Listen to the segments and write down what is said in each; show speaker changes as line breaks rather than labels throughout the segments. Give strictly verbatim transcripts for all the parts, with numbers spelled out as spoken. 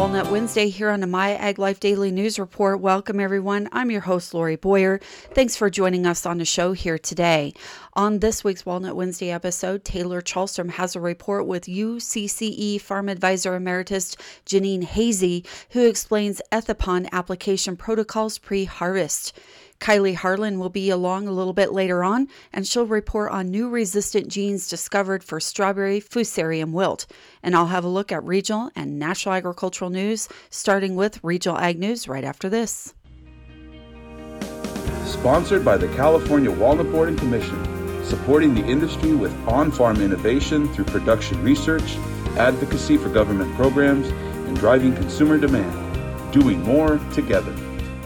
Walnut Wednesday here on the My Ag Life Daily News Report. Welcome, everyone. I'm your host, Lori Boyer. Thanks for joining us on the show here today. On this week's Walnut Wednesday episode, Taylor Chalstrom has a report with U C C E Farm Advisor Emeritus Janine Hazy, who explains Ethipon application protocols pre-harvest. Kylie Harlan will be along a little bit later on, and she'll report on new resistant genes discovered for strawberry Fusarium wilt. And I'll have a look at regional and national agricultural news, starting with Regional Ag News right after this.
Sponsored by the California Walnut Board and Commission, supporting the industry with on-farm innovation through production research, advocacy for government programs, and driving consumer demand. Doing more together.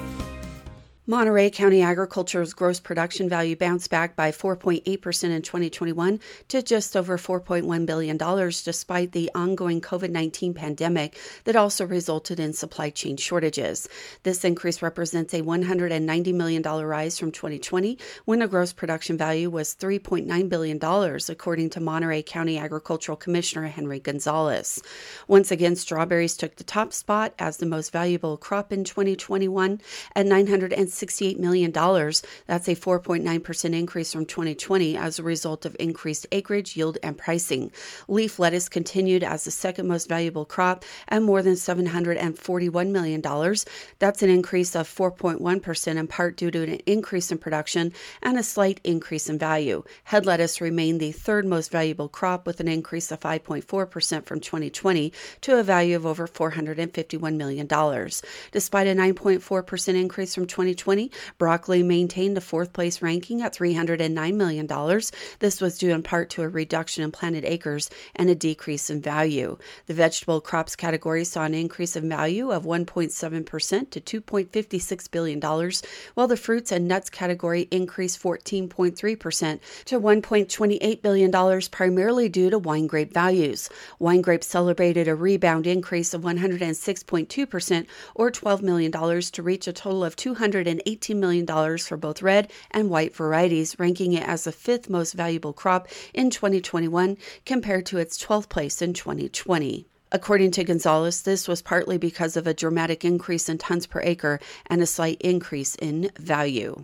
Monterey County Agriculture's gross production value bounced back by four point eight percent in twenty twenty-one to just over four point one billion dollars, despite the ongoing covid nineteen pandemic that also resulted in supply chain shortages. This increase represents a one hundred ninety million dollars rise from twenty twenty, when the gross production value was three point nine billion dollars, according to Monterey County Agricultural Commissioner Henry Gonzalez. Once again, strawberries took the top spot as the most valuable crop in twenty twenty-one at nine hundred sixty-eight million dollars. That's a four point nine percent increase from twenty twenty as a result of increased acreage, yield, and pricing. Leaf lettuce continued as the second most valuable crop at more than seven hundred forty-one million dollars. That's an increase of four point one percent, in part due to an increase in production and a slight increase in value. Head lettuce remained the third most valuable crop with an increase of five point four percent from twenty twenty to a value of over four hundred fifty-one million dollars. Despite a nine point four percent increase from twenty twenty, broccoli maintained a fourth place ranking at three hundred nine million dollars. This was due in part to a reduction in planted acres and a decrease in value. The vegetable crops category saw an increase in value of one point seven percent to two point five six billion dollars, while the fruits and nuts category increased fourteen point three percent to one point two eight billion dollars, primarily due to wine grape values. Wine grapes celebrated a rebound increase of one hundred six point two percent, or twelve million dollars, to reach a total of two hundred eighteen million dollars for both red and white varieties, ranking it as the fifth most valuable crop in twenty twenty-one compared to its twelfth place in twenty twenty. According to Gonzalez, this was partly because of a dramatic increase in tons per acre and a slight increase in value.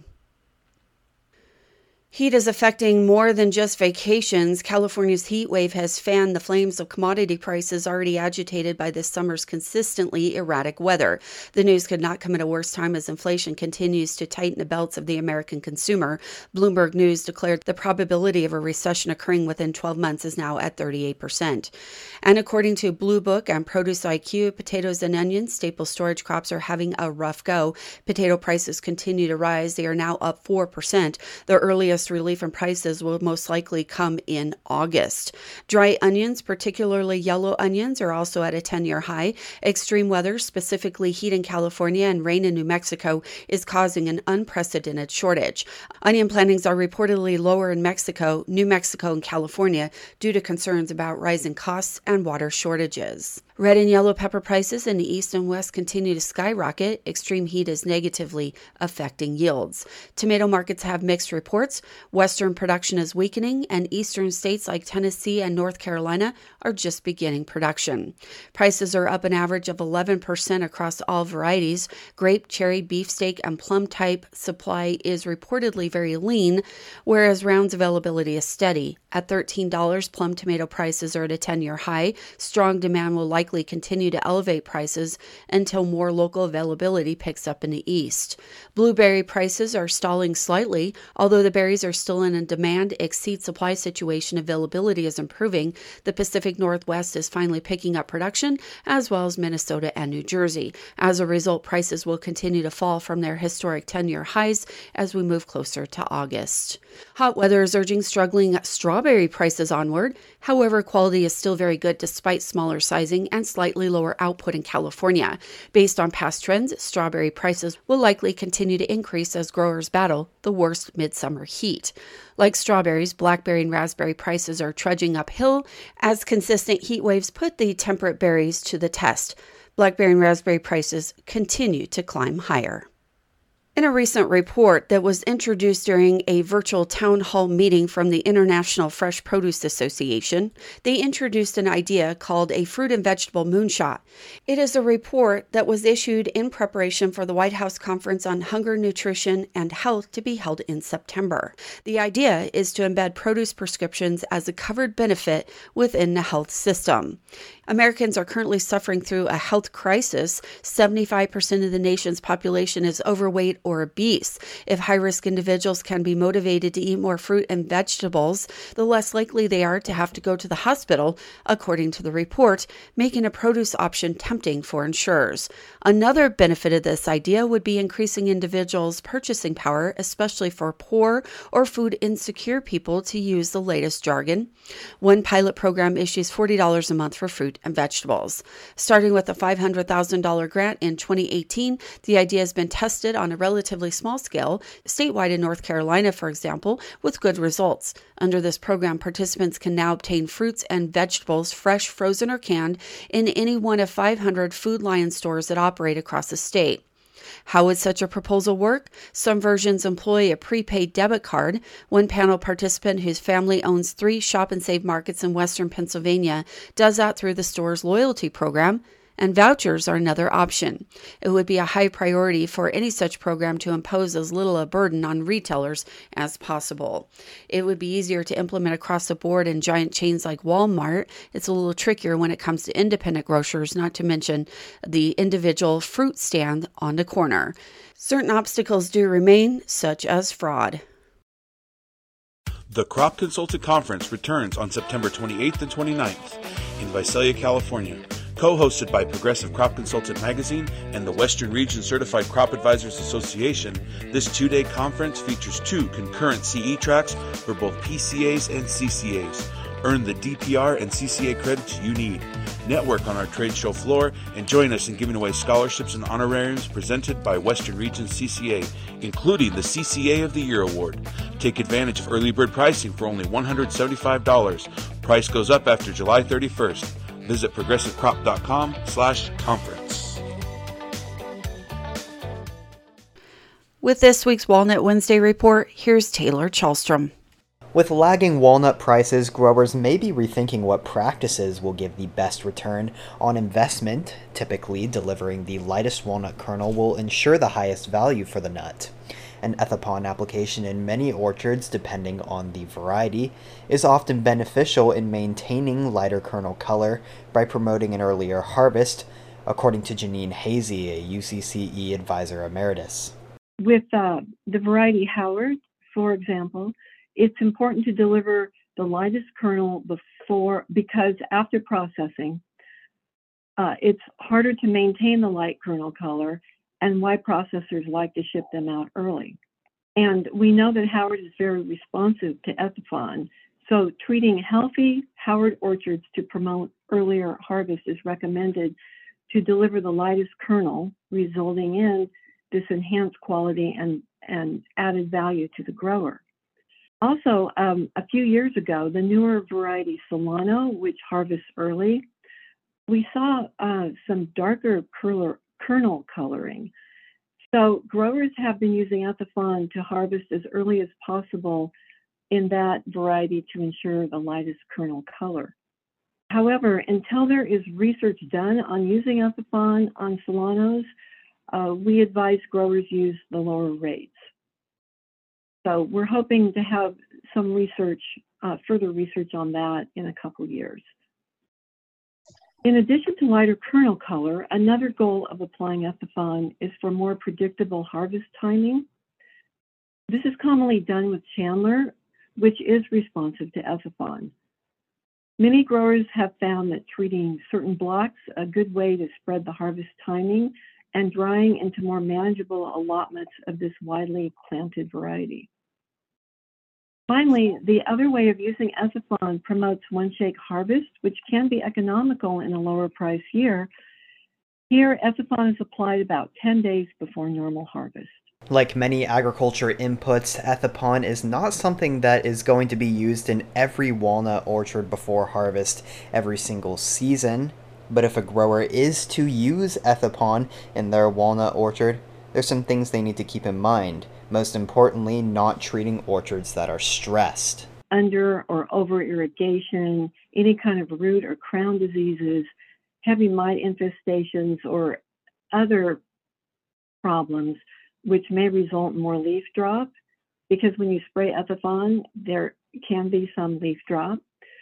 Heat is affecting more than just vacations. California's heat wave has fanned the flames of commodity prices already agitated by this summer's consistently erratic weather. The news could not come at a worse time as inflation continues to tighten the belts of the American consumer. Bloomberg News declared the probability of a recession occurring within twelve months is now at thirty-eight percent. And according to Blue Book and Produce I Q, potatoes and onions, staple storage crops, are having a rough go. Potato prices continue to rise. They are now up four percent. The earliest relief in prices will most likely come in August. Dry onions, particularly yellow onions, are also at a ten-year high. Extreme weather, specifically heat in California and rain in New Mexico, is causing an unprecedented shortage. Onion plantings are reportedly lower in Mexico, New Mexico, and California due to concerns about rising costs and water shortages. Red and yellow pepper prices in the east and west continue to skyrocket. Extreme heat is negatively affecting yields. Tomato markets have mixed reports. Western production is weakening, and eastern states like Tennessee and North Carolina are just beginning production. Prices are up an average of eleven percent across all varieties. Grape, cherry, beefsteak, and plum type supply is reportedly very lean, whereas rounds availability is steady. At thirteen dollars, plum tomato prices are at a ten-year high. Strong demand will likely continue to elevate prices until more local availability picks up in the east. Blueberry prices are stalling slightly. Although the berries are still in a demand exceed supply situation, availability is improving. The Pacific Northwest is finally picking up production, as well as Minnesota and New Jersey. As a result, prices will continue to fall from their historic ten-year highs as we move closer to August. Hot weather is urging struggling strawberry prices onward. However, quality is still very good despite smaller sizing and slightly lower output in California. Based on past trends, strawberry prices will likely continue to increase as growers battle the worst midsummer heat. Like strawberries, blackberry and raspberry prices are trudging uphill as consistent heat waves put the temperate berries to the test. Blackberry and raspberry prices continue to climb higher. In a recent report that was introduced during a virtual town hall meeting from the International Fresh Produce Association, they introduced an idea called a fruit and vegetable moonshot. It is a report that was issued in preparation for the White House Conference on Hunger, Nutrition, and Health to be held in September. The idea is to embed produce prescriptions as a covered benefit within the health system. Americans are currently suffering through a health crisis. seventy-five percent of the nation's population is overweight or obese. If high-risk individuals can be motivated to eat more fruit and vegetables, the less likely they are to have to go to the hospital, according to the report, making a produce option tempting for insurers. Another benefit of this idea would be increasing individuals' purchasing power, especially for poor or food-insecure people, to use the latest jargon. One pilot program issues forty dollars a month for fruit and vegetables. Starting with a five hundred thousand dollars grant in twenty eighteen, the idea has been tested on a relatively small scale, statewide in North Carolina, for example, with good results. Under this program, participants can now obtain fruits and vegetables, fresh, frozen, or canned, in any one of five hundred Food Lion stores that operate across the state. How would such a proposal work? Some versions employ a prepaid debit card. One panel participant whose family owns three Shop and Save markets in western Pennsylvania does that through the store's loyalty program, and vouchers are another option. It would be a high priority for any such program to impose as little a burden on retailers as possible. It would be easier to implement across the board in giant chains like Walmart. It's a little trickier when it comes to independent grocers, not to mention the individual fruit stand on the corner. Certain obstacles do remain, such as fraud.
The Crop Consultant Conference returns on September twenty-eighth and twenty-ninth in Visalia, California. Co-hosted by Progressive Crop Consultant Magazine and the Western Region Certified Crop Advisors Association, this two-day conference features two concurrent C E tracks for both P C As and C C As. Earn the D P R and C C A credits you need. Network on our trade show floor and join us in giving away scholarships and honorariums presented by Western Region C C A, including the C C A of the Year Award. Take advantage of early bird pricing for only one hundred seventy-five dollars. Price goes up after July thirty-first. Visit progressivecrop.com slash conference.
With this week's Walnut Wednesday report, here's Taylor Chalstrom.
With lagging walnut prices, growers may be rethinking what practices will give the best return on investment. Typically, delivering the lightest walnut kernel will ensure the highest value for the nut. An Ethipon application in many orchards, depending on the variety, is often beneficial in maintaining lighter kernel color by promoting an earlier harvest, according to Janine Hazy, a U C C E advisor emeritus.
With uh, the variety Howard, for example, it's important to deliver the lightest kernel before, because after processing, uh, it's harder to maintain the light kernel color, and why processors like to ship them out early. And we know that Howard is very responsive to Ethipon, so treating healthy Howard orchards to promote earlier harvest is recommended to deliver the lightest kernel, resulting in this enhanced quality and, and added value to the grower. Also, um, a few years ago, the newer variety Solano, which harvests early, we saw uh, some darker curler, kernel coloring. So growers have been using Ethipon to harvest as early as possible in that variety to ensure the lightest kernel color. However, until there is research done on using Ethipon on Solanos, uh, we advise growers use the lower rates. So we're hoping to have some research, uh, further research on that in a couple years. In addition to lighter kernel color, another goal of applying Ethipon is for more predictable harvest timing. This is commonly done with Chandler, which is responsive to Ethipon. Many growers have found that treating certain blocks a good way to spread the harvest timing and drying into more manageable allotments of this widely planted variety. Finally, the other way of using Ethipon promotes one-shake harvest, which can be economical in a lower price year. Here, Ethipon is applied about ten days before normal harvest.
Like many agriculture inputs, Ethipon is not something that is going to be used in every walnut orchard before harvest every single season. But if a grower is to use Ethipon in their walnut orchard, There's some things they need to keep in mind. Most importantly, not treating orchards that are stressed.
Under or over irrigation, any kind of root or crown diseases, heavy mite infestations, or other problems which may result in more leaf drop, because when you spray Ethifon, there can be some leaf drop.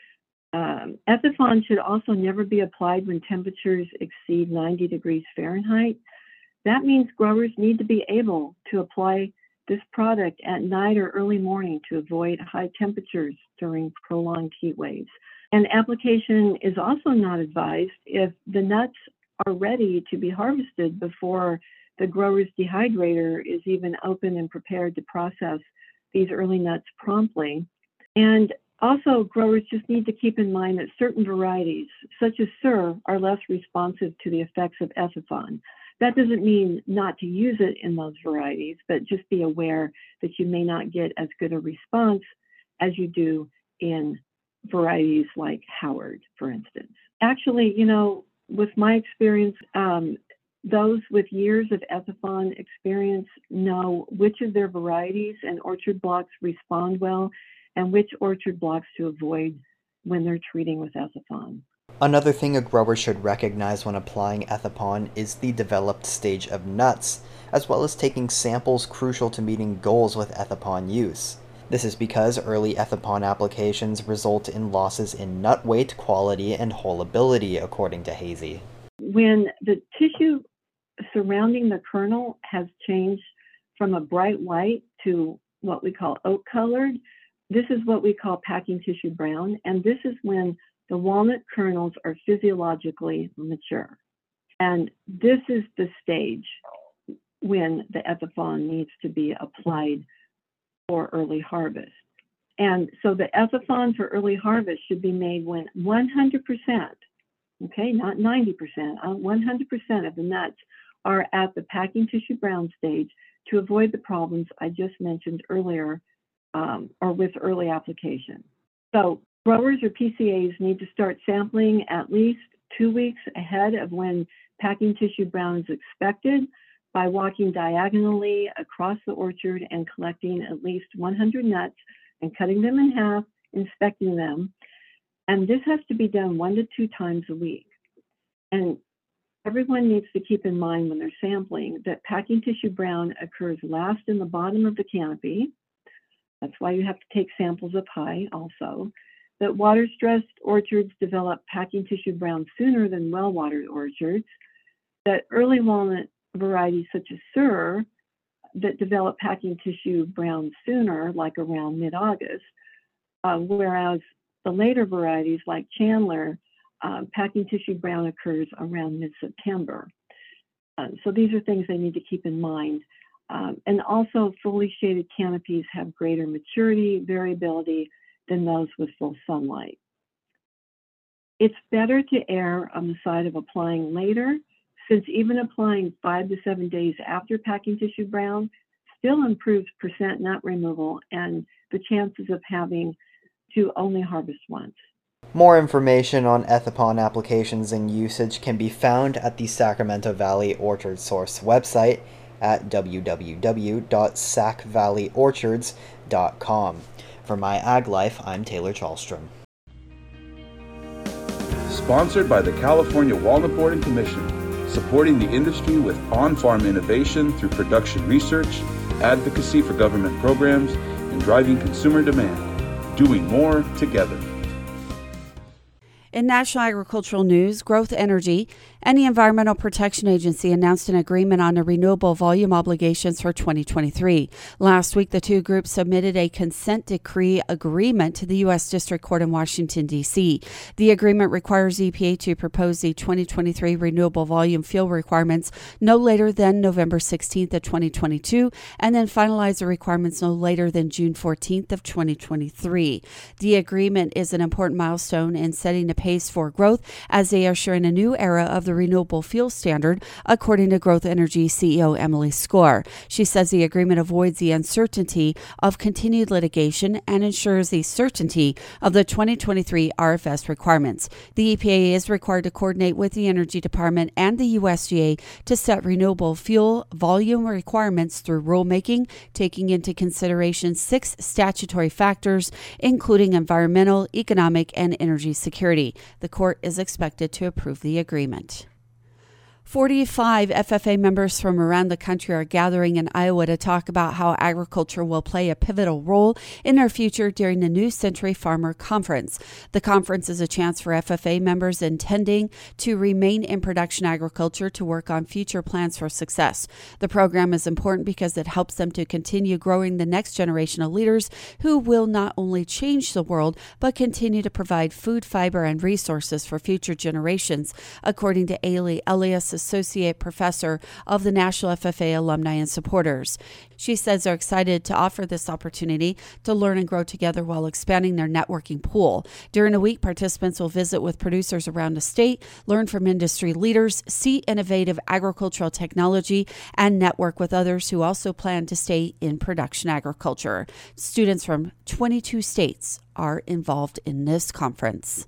Um, Ethifon should also never be applied when temperatures exceed ninety degrees Fahrenheit. That means growers need to be able to apply this product at night or early morning to avoid high temperatures during prolonged heat waves. And application is also not advised if the nuts are ready to be harvested before the grower's dehydrator is even open and prepared to process these early nuts promptly. And also, growers just need to keep in mind that certain varieties, such as Sur, are less responsive to the effects of Ethifon. That doesn't mean not to use it in those varieties, but just be aware that you may not get as good a response as you do in varieties like Howard, for instance. Actually, you know, with my experience, um, those with years of Ethifon experience know which of their varieties and orchard blocks respond well and which orchard blocks to avoid when they're treating with Ethifon.
Another thing a grower should recognize when applying Ethifon is the developed stage of nuts, as well as taking samples crucial to meeting goals with Ethifon use. This is because early Ethifon applications result in losses in nut weight, quality, and hullability, according to Hazy.
When the tissue surrounding the kernel has changed from a bright white to what we call oak colored, this is what we call packing tissue brown, and this is when the walnut kernels are physiologically mature. And this is the stage when the Ethifon needs to be applied for early harvest. And so the Ethifon for early harvest should be made when one hundred percent, okay, not ninety percent, one hundred percent of the nuts are at the packing tissue brown stage to avoid the problems I just mentioned earlier um, or with early application. So growers or P C As need to start sampling at least two weeks ahead of when packing tissue brown is expected by walking diagonally across the orchard and collecting at least one hundred nuts and cutting them in half, inspecting them. And this has to be done one to two times a week. And everyone needs to keep in mind when they're sampling that packing tissue brown occurs last in the bottom of the canopy. That's why you have to take samples up high also. That water-stressed orchards develop packing tissue brown sooner than well-watered orchards. That early walnut varieties such as Sur that develop packing tissue brown sooner, like around mid-August, uh, whereas the later varieties like Chandler, uh, packing tissue brown occurs around mid-September. Uh, so these are things they need to keep in mind. Um, and also fully shaded canopies have greater maturity variability than those with full sunlight. It's better to err on the side of applying later, since even applying five to seven days after packing tissue brown still improves percent nut removal and the chances of having to only harvest once.
More information on Ethifon applications and usage can be found at the Sacramento Valley Orchard Source website at w w w dot sac valley orchards dot com. For My Ag Life, I'm Taylor Chalstrom.
Sponsored by the California Walnut Board and Commission, supporting the industry with on-farm innovation through production research, advocacy for government programs, and driving consumer demand. Doing more together.
In national agricultural news, Growth Energy and the Environmental Protection Agency announced an agreement on the renewable volume obligations for twenty twenty-three. Last week, the two groups submitted a consent decree agreement to the U S District Court in Washington, D C. The agreement requires E P A to propose the twenty twenty-three renewable volume fuel requirements no later than November sixteenth of twenty twenty-two, and then finalize the requirements no later than June fourteenth of twenty twenty-three. The agreement is an important milestone in setting the pace for growth as they usher in a new era of the the Renewable Fuel Standard, according to Growth Energy C E O Emily Skor. She says the agreement avoids the uncertainty of continued litigation and ensures the certainty of the twenty twenty-three R F S requirements. The E P A is required to coordinate with the Energy Department and the U S D A to set renewable fuel volume requirements through rulemaking, taking into consideration six statutory factors, including environmental, economic, and energy security. The court is expected to approve the agreement. forty-five F F A members from around the country are gathering in Iowa to talk about how agriculture will play a pivotal role in our future during the New Century Farmer Conference. The conference is a chance for F F A members intending to remain in production agriculture to work on future plans for success. The program is important because it helps them to continue growing the next generation of leaders who will not only change the world, but continue to provide food, fiber, and resources for future generations, according to Ailey Elias, Associate Professor of the National F F A Alumni and Supporters. She says they're excited to offer this opportunity to learn and grow together while expanding their networking pool. During the week, participants will visit with producers around the state, learn from industry leaders, see innovative agricultural technology, and network with others who also plan to stay in production agriculture. Students from twenty-two states are involved in this conference.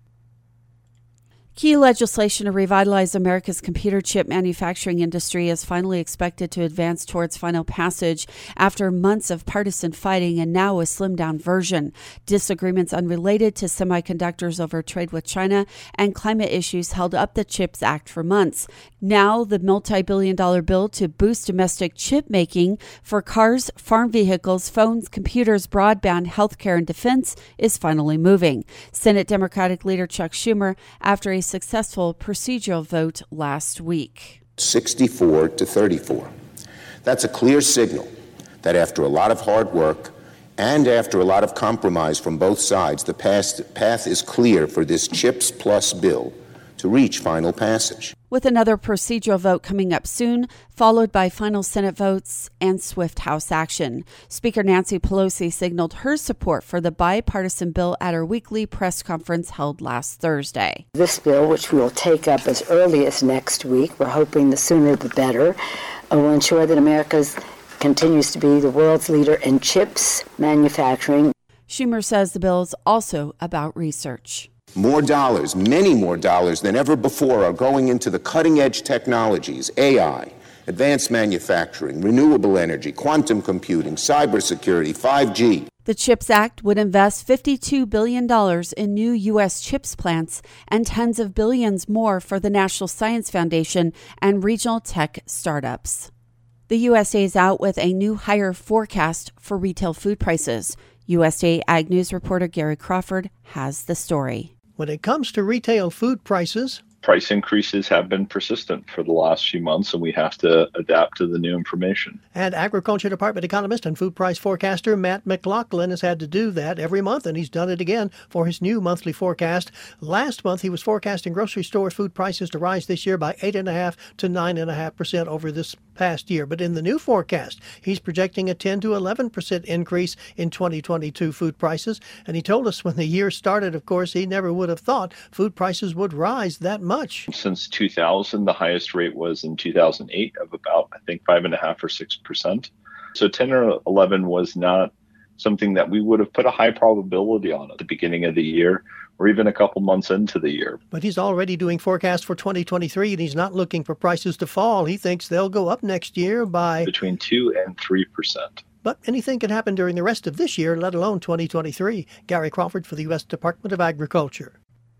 Key legislation to revitalize America's computer chip manufacturing industry is finally expected to advance towards final passage after months of partisan fighting and now a slimmed-down version. Disagreements unrelated to semiconductors over trade with China and climate issues held up the CHIPS Act for months. Now, the multi-billion dollar bill to boost domestic chip making for cars, farm vehicles, phones, computers, broadband, healthcare, and defense is finally moving. Senate Democratic leader Chuck Schumer, after a successful procedural vote last week.
sixty-four to thirty-four. That's a clear signal that after a lot of hard work and after a lot of compromise from both sides, the path is clear for this CHIPS Plus bill to reach final passage.
With another procedural vote coming up soon, followed by final Senate votes and swift House action. Speaker Nancy Pelosi signaled her support for the bipartisan bill at her weekly press conference held last Thursday.
This bill, which we will take up as early as next week, we're hoping the sooner the better, will ensure that America continues to be the world's leader in chips manufacturing.
Schumer says the bill is also about research.
More dollars, many more dollars than ever before are going into the cutting-edge technologies, A I, advanced manufacturing, renewable energy, quantum computing, cybersecurity, five G.
The CHIPS Act would invest fifty-two billion dollars in new U S chips plants and tens of billions more for the National Science Foundation and regional tech startups. The U S D A is out with a new higher forecast for retail food prices. U S D A Ag News reporter Gary Crawford has the story.
When it comes to retail food prices,
price increases have been persistent for the last few months, and we have to adapt to the new information.
And Agriculture Department economist and food price forecaster Matt McLaughlin has had to do that every month, and he's done it again for his new monthly forecast. Last month, he was forecasting grocery store food prices to rise this year by eight point five to nine point five percent over this past year. But in the new forecast, he's projecting a ten to eleven percent increase in twenty twenty-two food prices. And he told us when the year started, of course, he never would have thought food prices would rise that much.
Since two thousand, the highest rate was in two thousand eight of about, I think, five and a half or six percent. So ten or eleven was not something that we would have put a high probability on at the beginning of the year or even a couple months into the year.
But he's already doing forecasts for twenty twenty-three, and he's not looking for prices to fall. He thinks they'll go up next year by
between two and three percent.
But anything can happen during the rest of this year, let alone twenty twenty-three. Gary Crawford for the U S Department of Agriculture.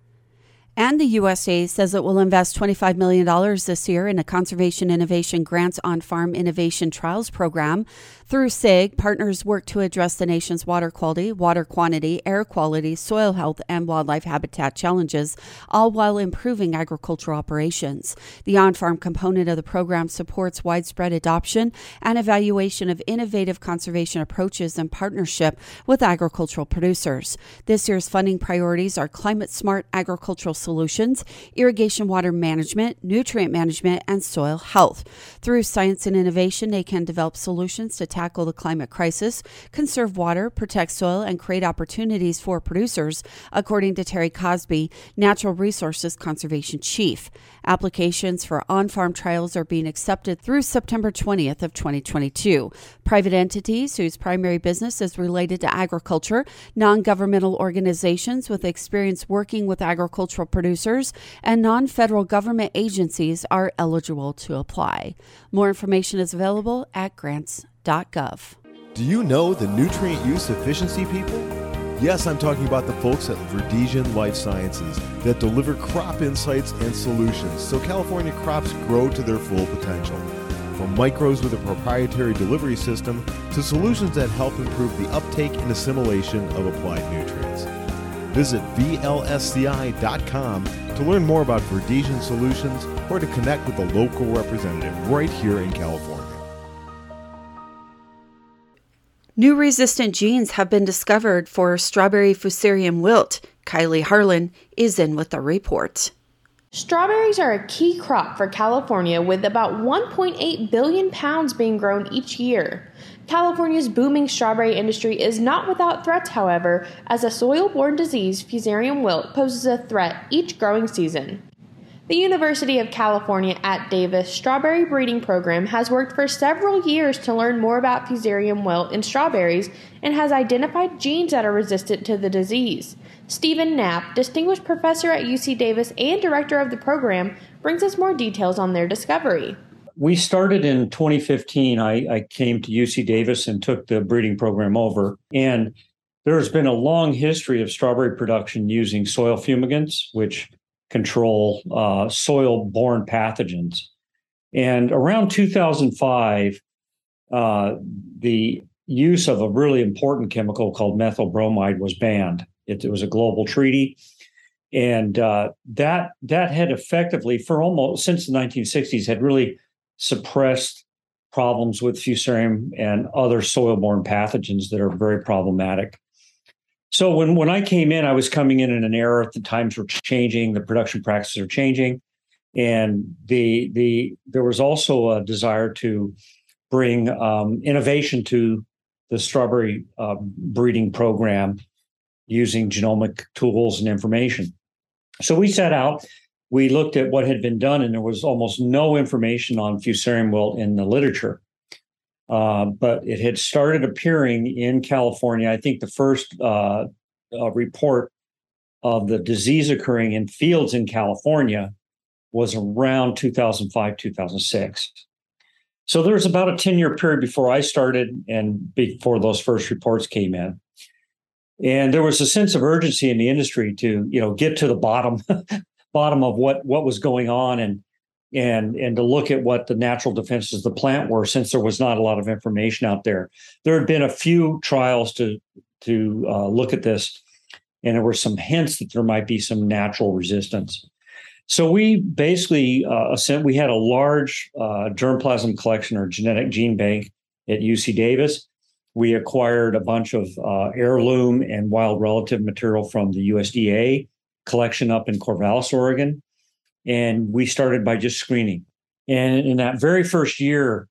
And the U S D A says it will invest twenty-five million dollars this year in a Conservation Innovation Grants on Farm Innovation Trials program. Through S I G, partners work to address the nation's water quality, water quantity, air quality, soil health, and wildlife habitat challenges, all while improving agricultural operations. The on-farm component of the program supports widespread adoption and evaluation of innovative conservation approaches in partnership with agricultural producers. This year's funding priorities are climate-smart agricultural solutions, irrigation water management, nutrient management, and soil health. Through science and innovation, they can develop solutions to tackle the climate crisis, conserve water, protect soil, and create opportunities for producers, according to Terry Cosby, Natural Resources Conservation Chief. Applications for on-farm trials are being accepted through September twentieth of twenty twenty-two. Private entities whose primary business is related to agriculture, non-governmental organizations with experience working with agricultural producers, and non-federal government agencies are eligible to apply. More information is available at grants dot gov.
Do you know the nutrient use efficiency people? Yes, I'm talking about the folks at Verdesian Life Sciences that deliver crop insights and solutions so California crops grow to their full potential. From micros with a proprietary delivery system to solutions that help improve the uptake and assimilation of applied nutrients. Visit V L S C I dot com to learn more about Verdesian solutions or to connect with a local representative right here in California.
New resistant genes have been discovered for strawberry fusarium wilt. Kylie Harlan is in with the report.
Strawberries are a key crop for California, with about one point eight billion pounds being grown each year. California's booming strawberry industry is not without threats, however, as a soil-borne disease, fusarium wilt, poses a threat each growing season. The University of California at Davis Strawberry Breeding Program has worked for several years to learn more about fusarium wilt in strawberries and has identified genes that are resistant to the disease. Stephen Knapp, distinguished professor at U C Davis and director of the program, brings us more details on their discovery.
We started in twenty fifteen. I, I came to U C Davis and took the breeding program over. And there's been a long history of strawberry production using soil fumigants, which control uh, soil-borne pathogens. And around two thousand five, uh, the use of a really important chemical called methyl bromide was banned. It, it was a global treaty. And uh, that that had effectively, for almost since the nineteen sixties, had really suppressed problems with fusarium and other soil-borne pathogens that are very problematic. So when, when I came in, I was coming in in an era, the times were changing, the production practices are changing, and the the there was also a desire to bring um, innovation to the strawberry uh, breeding program using genomic tools and information. So we set out, we looked at what had been done, and there was almost no information on fusarium wilt in the literature. Uh, but it had started appearing in California. I think the first uh, uh, report of the disease occurring in fields in California was around two thousand five, two thousand six. So there was about a ten-year period before I started and before those first reports came in. And there was a sense of urgency in the industry to, you know, get to the bottom, bottom of what, what was going on and and and to look at what the natural defenses of the plant were, since there was not a lot of information out there. There had been a few trials to to uh, look at this, and there were some hints that there might be some natural resistance. So we basically uh, sent, we had a large uh, germplasm collection or genetic gene bank at U C Davis. We acquired a bunch of uh, heirloom and wild relative material from the U S D A collection up in Corvallis, Oregon. And we started by just screening. And in that very first year,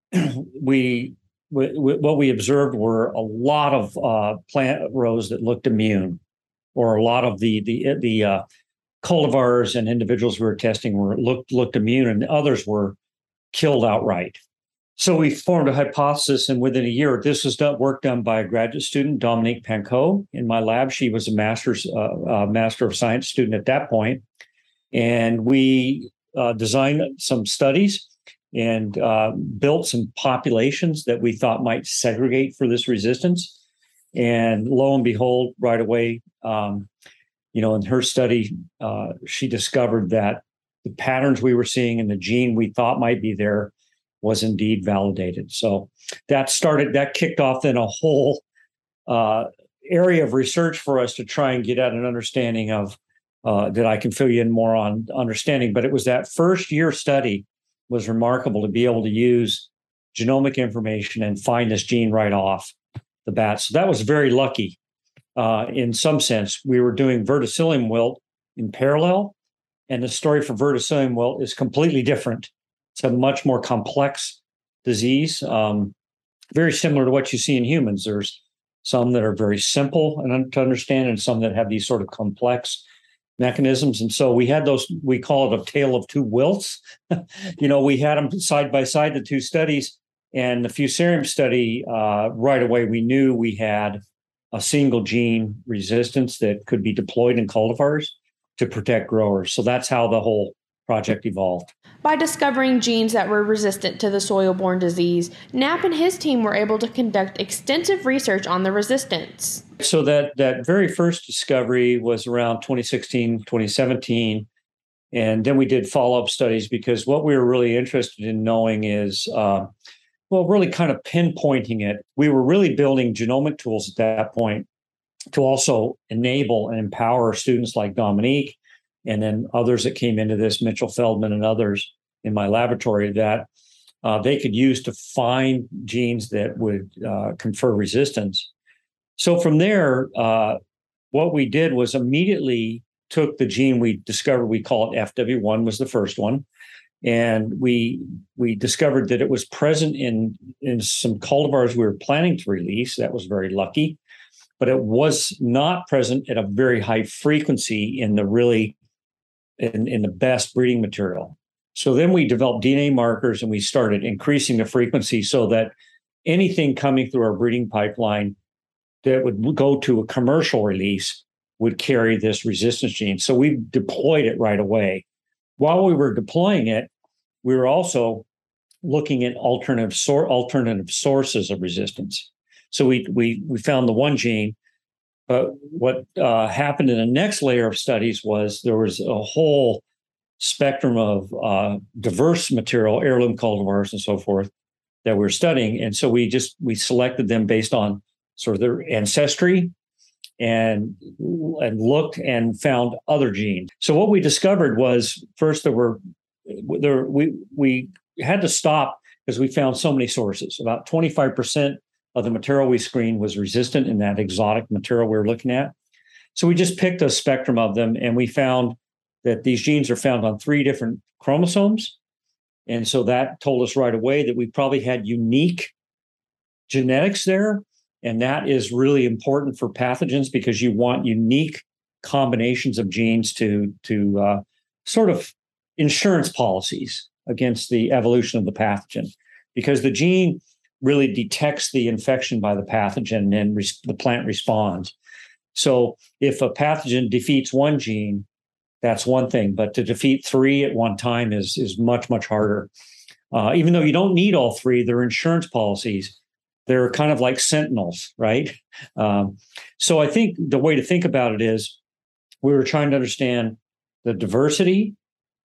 we, we what we observed were a lot of uh, plant rows that looked immune, or a lot of the the the uh, cultivars and individuals we were testing were looked looked immune, and others were killed outright. So we formed a hypothesis, and within a year, this was done, work done by a graduate student, Dominique Pancot, in my lab. She was a master's uh, uh, master of science student at that point. And we uh, designed some studies and uh, built some populations that we thought might segregate for this resistance. And lo and behold, right away, um, you know, in her study, uh, she discovered that the patterns we were seeing in the gene we thought might be there was indeed validated. So that started, that kicked off then a whole uh, area of research for us to try and get at an understanding of Uh, that I can fill you in more on understanding. But it was that first year study was remarkable to be able to use genomic information and find this gene right off the bat. So that was very lucky. Uh, in some sense, we were doing verticillium wilt in parallel. And the story for verticillium, well, is completely different. It's a much more complex disease, um, very similar to what you see in humans. There's some that are very simple and to understand, and some that have these sort of complex mechanisms. And so we had those, we call it a tale of two wilts. You know, we had them side by side, the two studies. And the Fusarium study, uh, right away, we knew we had a single gene resistance that could be deployed in cultivars to protect growers. So that's how the whole project evolved.
By discovering genes that were resistant to the soil-borne disease, Knapp and his team were able to conduct extensive research on the resistance.
So that, that very first discovery was around twenty sixteen, twenty seventeen. And then we did follow-up studies, because what we were really interested in knowing is, uh, well, really kind of pinpointing it. We were really building genomic tools at that point to also enable and empower students like Dominique, and then others that came into this, Mitchell Feldman and others in my laboratory, that uh, they could use to find genes that would uh, confer resistance. So from there, uh, what we did was immediately took the gene we discovered, we call it F W one, was the first one. And we we discovered that it was present in, in some cultivars we were planning to release. That was very lucky. But it was not present at a very high frequency in the really, in, in the best breeding material. So then we developed D N A markers, and we started increasing the frequency so that anything coming through our breeding pipeline that would go to a commercial release would carry this resistance gene. So we deployed it right away. While we were deploying it, we were also looking at alternative, sor- alternative sources of resistance. So we we we found the one gene, but what uh, happened in the next layer of studies was there was a whole spectrum of uh, diverse material, heirloom cultivars and so forth, that we were studying. And so we just, we selected them based on sort of their ancestry, and, and looked and found other genes. So what we discovered was, first, there were, there we we had to stop because we found so many sources. About twenty-five percent of the material we screened was resistant in that exotic material we were looking at. So we just picked a spectrum of them, and we found that these genes are found on three different chromosomes. And so that told us right away that we probably had unique genetics there. And that is really important for pathogens, because you want unique combinations of genes to, to uh, sort of insurance policies against the evolution of the pathogen, because the gene really detects the infection by the pathogen, and res- the plant responds. So if a pathogen defeats one gene, that's one thing, but to defeat three at one time is, is much, much harder. Uh, even though you don't need all three, they're insurance policies. They're kind of like sentinels, right? Um, so I think the way to think about it is, we were trying to understand the diversity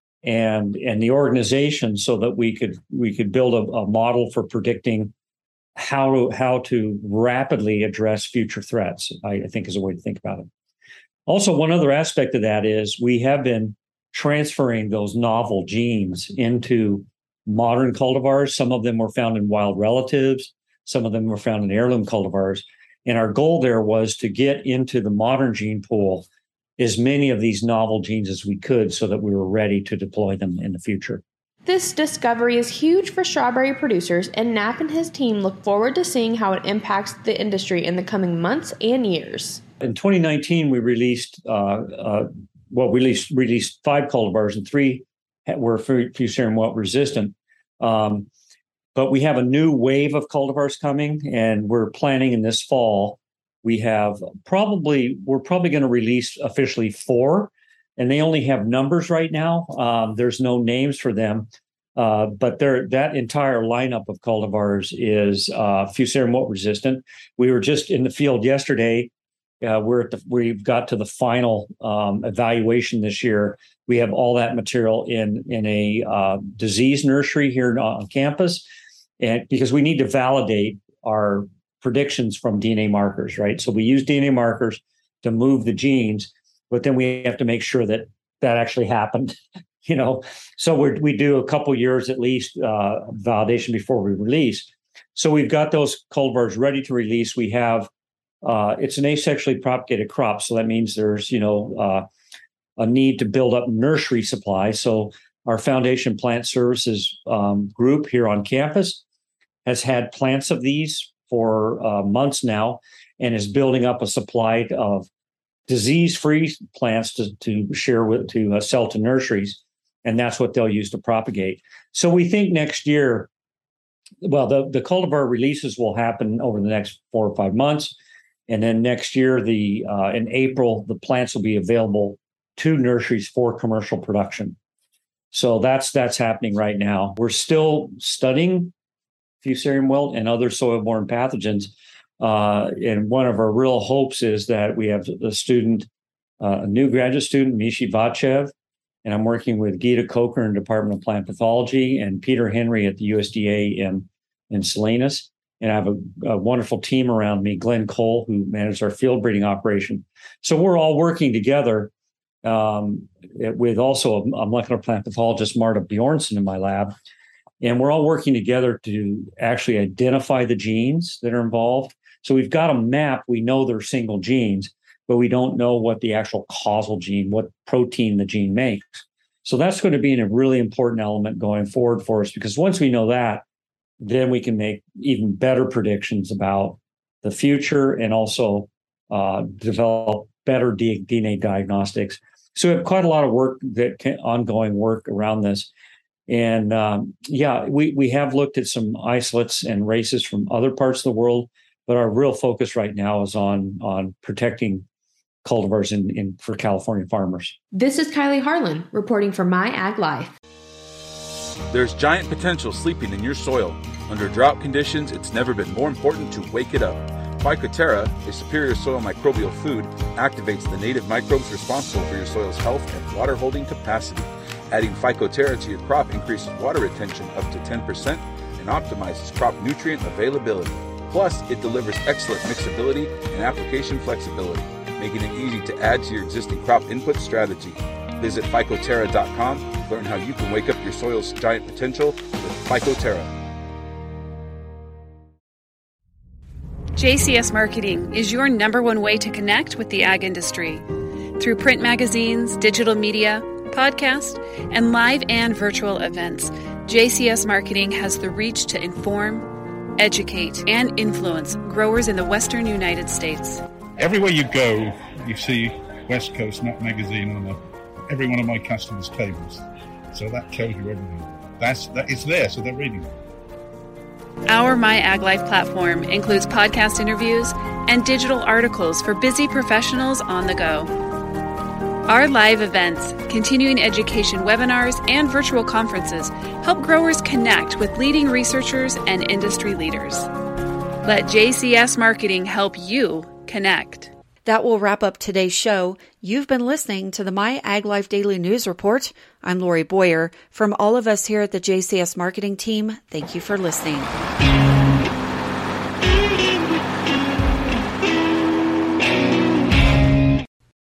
and and the organization, so that we could we could build a, a model for predicting how to how to rapidly address future threats. I, I think is a way to think about it. Also, one other aspect of that is we have been transferring those novel genes into modern cultivars. Some of them were found in wild relatives. Some of them were found in heirloom cultivars. And our goal there was to get into the modern gene pool as many of these novel genes as we could, so that we were ready to deploy them in the future.
This discovery is huge for strawberry producers, and Knapp and his team look forward to seeing how it impacts the industry in the coming months and years.
In twenty nineteen, we released, uh, uh, well, we released, released five cultivars, and three were Fusarium wilt resistant. Um, But we have a new wave of cultivars coming, and we're planning in this fall. We have probably, we're probably going to release officially four, and they only have numbers right now. Um, there's no names for them, uh, but they're, that entire lineup of cultivars is uh, Fusarium wilt resistant. We were just in the field yesterday. Uh, we're at the, we've got to the final um, evaluation this year. We have all that material in in a uh, disease nursery here on campus. And because we need to validate our predictions from D N A markers, right? So we use D N A markers to move the genes, but then we have to make sure that that actually happened, you know? So we we do a couple years at least uh, validation before we release. So we've got those cultivars ready to release. We have, uh, it's an asexually propagated crop. So that means there's, you know, uh, a need to build up nursery supply. So our Foundation Plant Services um, group here on campus has had plants of these for uh, months now and is building up a supply of disease-free plants to, to share with, to uh, sell to nurseries. And that's what they'll use to propagate. So we think next year, well, the, the cultivar releases will happen over the next four or five months. And then next year, the uh, in April, the plants will be available to nurseries for commercial production. So that's that's happening right now. We're still studying Fusarium wilt and other soil-borne pathogens. Uh, and one of our real hopes is that we have a student, uh, a new graduate student, Mishi Vachev, and I'm working with Gita Coker in the Department of Plant Pathology and Peter Henry at the U S D A in, in Salinas. And I have a, a wonderful team around me, Glenn Cole, who manages our field breeding operation. So we're all working together um, with also a, a molecular plant pathologist, Marta Bjornson, in my lab. And we're all working together to actually identify the genes that are involved. So we've got a map. We know they're single genes, but we don't know what the actual causal gene, what protein the gene makes. So that's going to be a really important element going forward for us, because once we know that, then we can make even better predictions about the future and also uh, develop better D N A diagnostics. So we have quite a lot of work, that can, ongoing work around this. And um, yeah, we, we have looked at some isolates and races from other parts of the world, but our real focus right now is on, on protecting cultivars in, in for California farmers.
This is Kylie Harlan reporting for My Ag Life.
There's giant potential sleeping in your soil. Under drought conditions, it's never been more important to wake it up. Phycoterra, a superior soil microbial food, activates the native microbes responsible for your soil's health and water holding capacity. Adding Phycoterra to your crop increases water retention up to ten percent and optimizes crop nutrient availability. Plus, it delivers excellent mixability and application flexibility, making it easy to add to your existing crop input strategy. Visit Phycoterra dot com to learn how you can wake up your soil's giant potential with Phycoterra.
J C S Marketing is your number one way to connect with the ag industry. Through print magazines, digital media, podcast, and live and virtual events, J C S Marketing has the reach to inform, educate, and influence growers in the western United States.
Everywhere you go, you see West Coast Nut Magazine on a, every one of my customers' tables. So that tells you everything. That's that it's there, so they're reading it.
Our My Ag Life platform includes podcast interviews and digital articles for busy professionals on the go. Our live events, continuing education webinars, and virtual conferences help growers connect with leading researchers and industry leaders. Let J C S Marketing help you connect.
That will wrap up today's show. You've been listening to the My Ag Life Daily News Report. I'm Lori Boyer. From all of us here at the J C S Marketing team, thank you for listening.